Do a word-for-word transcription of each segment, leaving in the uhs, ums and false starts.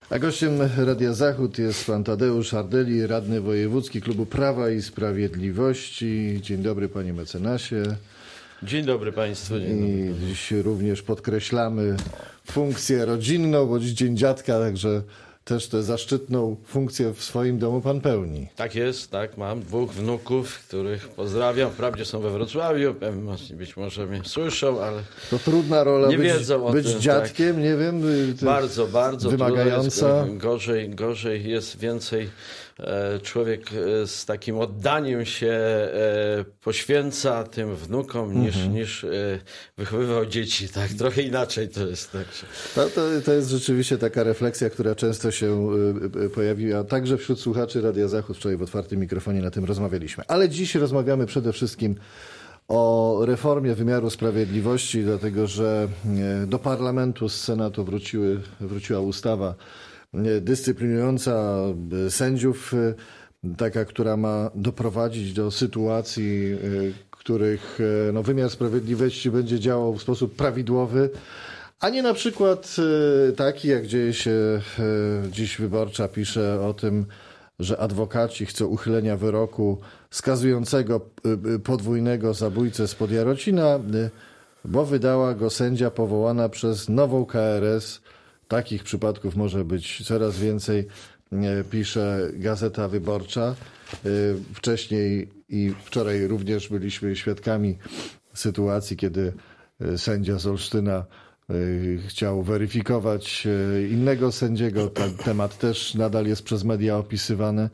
A gościem Radia Zachód jest pan Tadeusz Ardeli, radny wojewódzki Klubu Prawa i Sprawiedliwości. Dzień dobry, panie mecenasie. Dzień dobry państwu. Dzień dobry. I dziś również podkreślamy funkcję rodzinną, bo dziś Dzień Dziadka, także też tę zaszczytną funkcję w swoim domu pan pełni. Tak jest, tak. Mam dwóch wnuków, których pozdrawiam. Wprawdzie są we Wrocławiu, być może mnie słyszą, ale to trudna rola nie być, wiedzą o być tym, dziadkiem, tak. Nie wiem. Bardzo, bardzo wymagająca. Jest, gorzej, gorzej jest więcej. Człowiek z takim oddaniem się poświęca tym wnukom niż, mhm. niż wychowywał dzieci. Tak, trochę inaczej to jest. Tak. To, to, to jest rzeczywiście taka refleksja, która często się pojawiła także wśród słuchaczy Radia Zachód. Wczoraj w otwartym mikrofonie na tym rozmawialiśmy. Ale dziś rozmawiamy przede wszystkim o reformie wymiaru sprawiedliwości, dlatego że do parlamentu z Senatu wróciły, wróciła ustawa dyscyplinująca sędziów, taka, która ma doprowadzić do sytuacji, w których no, wymiar sprawiedliwości będzie działał w sposób prawidłowy, a nie na przykład taki, jak dzieje się dziś Wyborcza, pisze o tym, że adwokaci chcą uchylenia wyroku skazującego podwójnego zabójcę spod Jarocina, bo wydała go sędzia powołana przez nową K R S. Takich przypadków może być coraz więcej, pisze Gazeta Wyborcza. Wcześniej i wczoraj również byliśmy świadkami sytuacji, kiedy sędzia z Olsztyna chciał weryfikować innego sędziego. Ten temat też nadal jest przez media opisywany.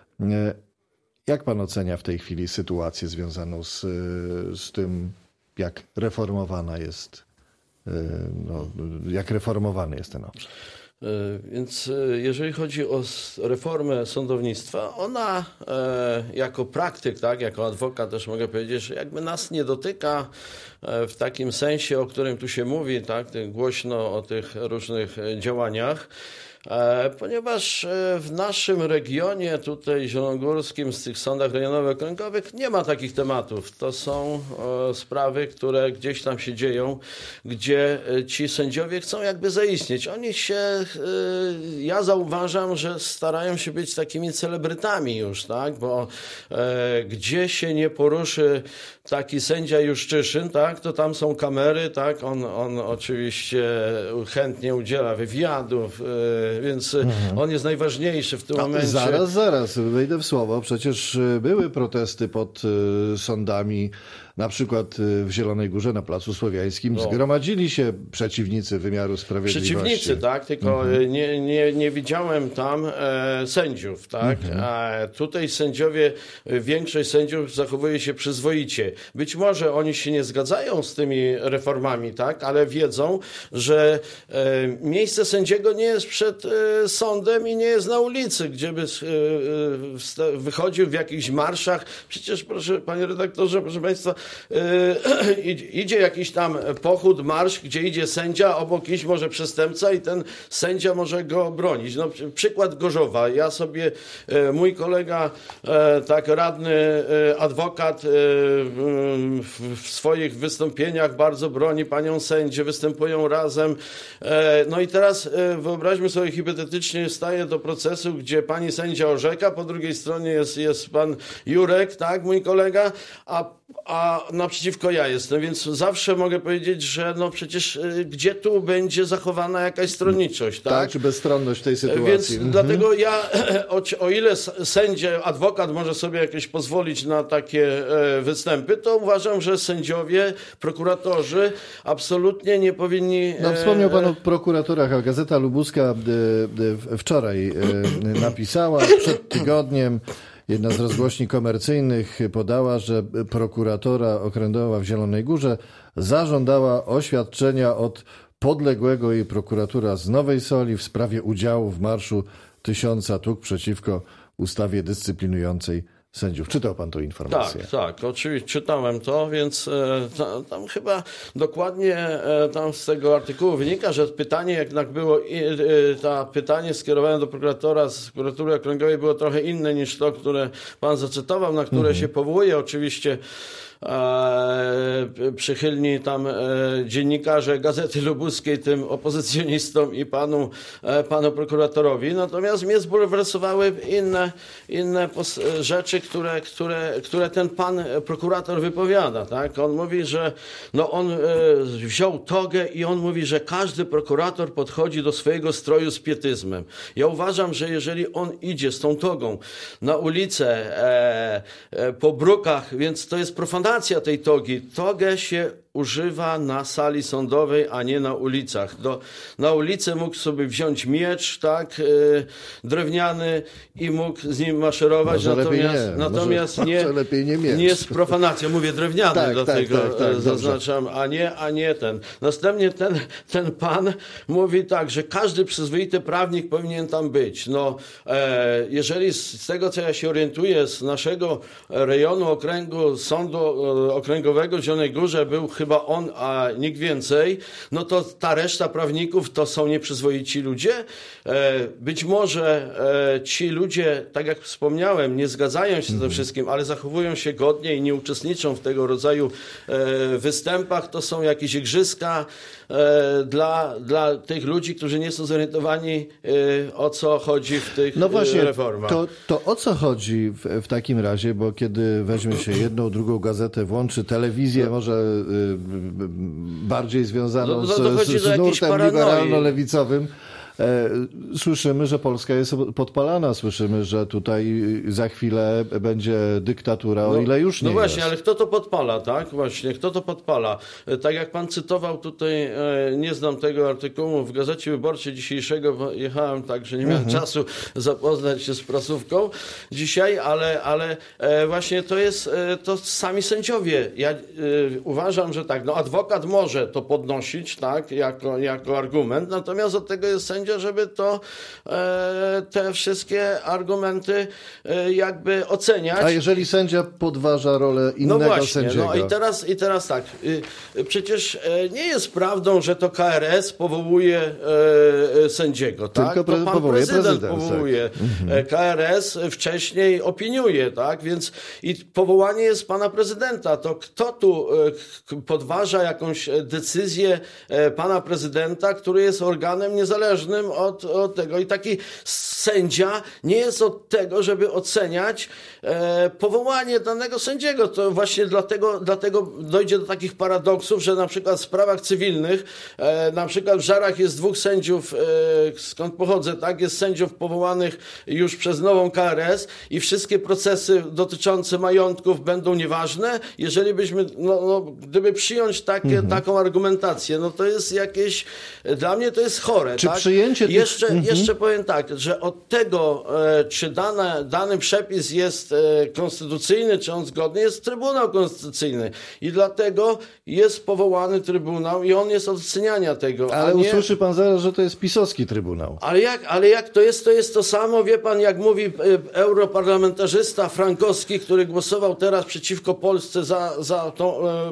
Jak pan ocenia w tej chwili sytuację związaną z, z tym, jak reformowana jest No, jak reformowany jest ten obszar? Więc jeżeli chodzi o reformę sądownictwa, ona e, jako praktyk, tak, jako adwokat też mogę powiedzieć, że jakby nas nie dotyka e, w takim sensie, o którym tu się mówi, tak, głośno o tych różnych działaniach, e, ponieważ w naszym regionie, tutaj zielonogórskim, z tych sądach rejonowych, okręgowych nie ma takich tematów. To są e, sprawy, które gdzieś tam się dzieją, gdzie ci sędziowie chcą jakby zaistnieć. Oni się, e, ja zauważam, że starają się być takimi celebrytami już, tak, bo e, gdzie się nie poruszy taki sędzia Juszczyszyn, tak, to tam są kamery, tak, on, on oczywiście chętnie udziela wywiadów, e, więc mhm. on jest najważniejszy w tym no, momencie. Zaraz, zaraz, wejdę w słowo. Przecież były protesty pod y, sądami, na przykład w Zielonej Górze na Placu Słowiańskim. No. Zgromadzili się przeciwnicy wymiaru sprawiedliwości. Przeciwnicy, tak, tylko mhm. nie, nie, nie widziałem tam e, sędziów, tak. Mhm. A tutaj sędziowie, większość sędziów zachowuje się przyzwoicie. Być może oni się nie zgadzają z tymi reformami, tak, ale wiedzą, że e, miejsce sędziego nie jest przed e, sądem i nie jest na ulicy, gdzie by e, wychodził w jakichś marszach. Przecież, proszę, panie redaktorze, proszę państwa, Yy, idzie jakiś tam pochód, marsz, gdzie idzie sędzia, obok iść może przestępca i ten sędzia może go bronić. No, przykład Gorzowa. Ja sobie, yy, mój kolega, yy, tak radny, yy, adwokat yy, w, w swoich wystąpieniach bardzo broni panią sędzię, występują razem. Yy, no i teraz yy, wyobraźmy sobie hipotetycznie, staje do procesu, gdzie pani sędzia orzeka, po drugiej stronie jest, jest pan Jurek, tak, mój kolega, a a naprzeciwko ja jestem, więc zawsze mogę powiedzieć, że no przecież y, gdzie tu będzie zachowana jakaś stronniczość, tak? Tak, czy bezstronność w tej sytuacji. Więc mhm. dlatego ja, o, o ile sędzia, adwokat może sobie jakieś pozwolić na takie e, występy, to uważam, że sędziowie, prokuratorzy absolutnie nie powinni... No, wspomniał pan o prokuratorach, a Gazeta Lubuska e, e, wczoraj e, napisała, przed tygodniem jedna z rozgłośni komercyjnych podała, że prokuratora okręgowa w Zielonej Górze zażądała oświadczenia od podległego jej prokuratora z Nowej Soli w sprawie udziału w Marszu Tysiąca Tuk przeciwko ustawie dyscyplinującej sędziów. Czytał pan tą informację? Tak, tak, oczywiście czytałem to, więc e, tam, tam chyba dokładnie e, tam z tego artykułu wynika, że pytanie jednak było, e, ta pytanie skierowane do prokuratora z prokuratury okręgowej było trochę inne niż to, które pan zacytował, na które mhm. się powołuje oczywiście e, przychylni tam e, dziennikarze Gazety Lubuskiej tym opozycjonistom i panu, e, panu prokuratorowi. Natomiast mnie zbulwersowały inne, inne pos- rzeczy, które, które, które ten pan prokurator wypowiada. Tak? On mówi, że no on e, wziął togę i on mówi, że każdy prokurator podchodzi do swojego stroju z pietyzmem. Ja uważam, że jeżeli on idzie z tą togą na ulicę, e, e, po brukach, więc to jest profanacja tej togi. Togę się używa na sali sądowej, a nie na ulicach. Do, na ulicę mógł sobie wziąć miecz, tak, e, drewniany i mógł z nim maszerować, może natomiast, nie. natomiast może, nie, może lepiej nie, miecz. nie z profanacją. Mówię drewniany, tak, dlatego tak, tak, tak, zaznaczam, a nie, a nie ten. Następnie ten, ten pan mówi tak, że każdy przyzwoity prawnik powinien tam być. No, e, jeżeli z, z tego, co ja się orientuję, z naszego rejonu okręgu Sądu e, Okręgowego w Zielonej Górze był chyba on, a nikt więcej, no to ta reszta prawników to są nieprzyzwoici ludzie. E, być może e, ci ludzie, tak jak wspomniałem, nie zgadzają się ze wszystkim, ale zachowują się godnie i nie uczestniczą w tego rodzaju e, występach. To są jakieś igrzyska e, dla, dla tych ludzi, którzy nie są zorientowani, e, o co chodzi w tych no właśnie, e, reformach. To, to o co chodzi w, w takim razie, bo kiedy weźmie się jedną, drugą gazetę, włączy telewizję, no. może y, bardziej związaną no, z, z, z nurtem liberalno-lewicowym, E, słyszymy, że Polska jest podpalana, słyszymy, że tutaj za chwilę będzie dyktatura, o no, ile już nie No właśnie, jest. ale kto to podpala, tak? Właśnie, kto to podpala? Tak jak pan cytował tutaj, e, nie znam tego artykułu w Gazecie Wyborczej dzisiejszego, bo jechałem tak, że nie miałem mhm. czasu zapoznać się z prasówką dzisiaj, ale, ale e, właśnie to jest, e, to sami sędziowie. Ja e, uważam, że tak, no adwokat może to podnosić, tak, jako, jako argument, natomiast od tego jest sędzia, żeby to e, te wszystkie argumenty e, jakby oceniać. A jeżeli sędzia podważa rolę innego no właśnie, sędziego? No i teraz, i teraz tak, y, przecież e, nie jest prawdą, że to K R S powołuje e, sędziego, tak? Tylko to pan powołuje prezydent, prezydent powołuje. Tak. Mhm. K R S wcześniej opiniuje, tak? Więc i powołanie jest pana prezydenta. To kto tu e, podważa jakąś decyzję e, pana prezydenta, który jest organem niezależnym Od, od tego. I taki sędzia nie jest od tego, żeby oceniać e, powołanie danego sędziego. To właśnie dlatego, dlatego dojdzie do takich paradoksów, że na przykład w sprawach cywilnych, e, na przykład w Żarach jest dwóch sędziów, e, skąd pochodzę, tak, jest sędziów powołanych już przez nową K R S i wszystkie procesy dotyczące majątków będą nieważne. Jeżeli byśmy, no, no gdyby przyjąć takie, mhm. taką argumentację, no to jest jakieś, dla mnie to jest chore. Czy tak? przyjęcie tych... jeszcze, mhm. jeszcze powiem tak, że od tego, e, czy dane, dany przepis jest e, konstytucyjny, czy on zgodny, jest Trybunał Konstytucyjny. I dlatego jest powołany Trybunał i on jest od oceniania tego. Ale nie... usłyszy pan zaraz, że to jest pisowski Trybunał. Ale jak, ale jak to jest? To jest to samo, wie pan, jak mówi e, europarlamentarzysta Frankowski, który głosował teraz przeciwko Polsce za, za tą e,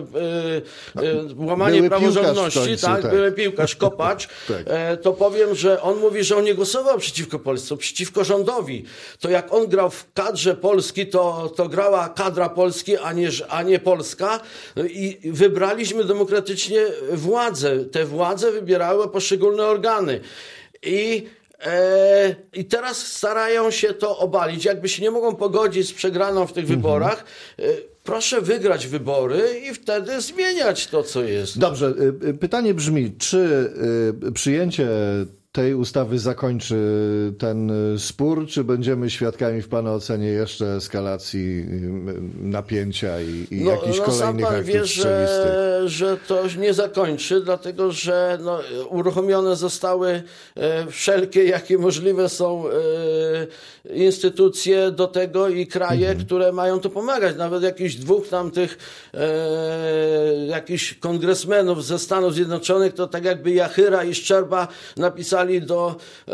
e, e, łamanie były praworządności, końcu, tak? tak. Były piłkarz, kopacz, tak. e, to powiem, że on mówi, że on nie głosował przeciwko Polsce, przeciwko rządowi. To jak on grał w kadrze Polski, to, to grała kadra Polski, a nie, a nie Polska. I wybraliśmy demokratycznie władzę. Te władze wybierały poszczególne organy. I E, I teraz starają się to obalić. Jakby się nie mogą pogodzić z przegraną w tych mhm. wyborach, e, proszę wygrać wybory i wtedy zmieniać to, co jest. Dobrze, pytanie brzmi, czy przyjęcie tej ustawy zakończy ten spór, czy będziemy świadkami w pana ocenie jeszcze eskalacji napięcia i, i no, jakichś no, kolejnych sam pan aktów wie, strzelistych? Że, że to nie zakończy, dlatego że no, uruchomione zostały e, wszelkie, jakie możliwe są e, instytucje do tego i kraje, mhm. które mają to pomagać. Nawet jakichś dwóch tam tych e, jakichś kongresmenów ze Stanów Zjednoczonych, to tak jakby Jachyra i Szczerba napisali do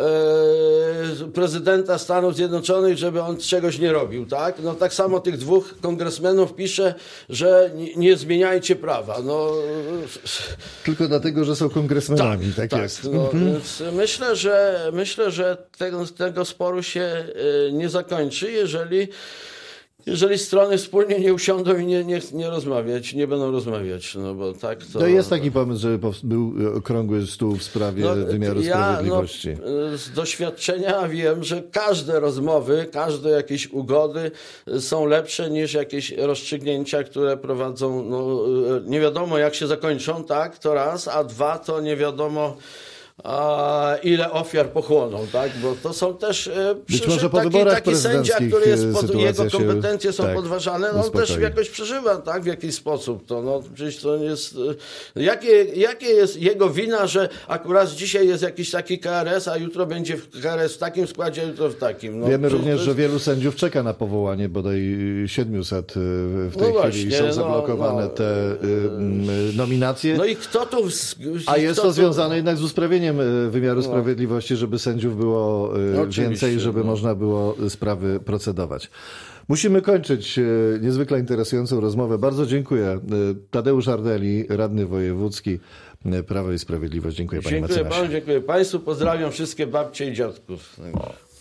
e, prezydenta Stanów Zjednoczonych, żeby on czegoś nie robił, tak? No tak samo tych dwóch kongresmenów pisze, że nie, nie zmieniajcie prawa. No, tylko dlatego, że są kongresmenami, tak, tak, tak jest. No, mhm. Więc myślę, że myślę, że tego, tego sporu się e, nie zakończy, jeżeli Jeżeli strony wspólnie nie usiądą i nie, nie, nie rozmawiać, nie będą rozmawiać, no bo tak to... To jest taki pomysł, żeby był okrągły stół w sprawie no, wymiaru ja, sprawiedliwości. No, z doświadczenia wiem, że każde rozmowy, każde jakieś ugody są lepsze niż jakieś rozstrzygnięcia, które prowadzą, no, nie wiadomo jak się zakończą, tak, to raz, a dwa to nie wiadomo a ile ofiar pochłoną, tak? Bo to są też być może po taki, wyborach taki sędzia, który jest pod, jego się, kompetencje są tak, podważane, no on uspokoi. też jakoś przeżywa, tak? W jakiś sposób. To, no, przecież to jest... Jakie, jakie jest jego wina, że akurat dzisiaj jest jakiś taki K R S, a jutro będzie K R S w takim składzie, a jutro w takim. No, wiemy to, również, to jest... że wielu sędziów czeka na powołanie, bodaj siedemset w tej no chwili właśnie, są no, zablokowane no, te y, nominacje. No i kto tu... A jest kto to tu... związane jednak z usprawieniem wymiaru No. sprawiedliwości, żeby sędziów było No, więcej, żeby no. można było sprawy procedować. Musimy kończyć niezwykle interesującą rozmowę. Bardzo dziękuję. Tadeusz Ardeli, radny wojewódzki Prawo i Sprawiedliwość. Dziękuję, panie Dziękuję mecenasie. panu, dziękuję państwu. Pozdrawiam wszystkie babcie i dziadków.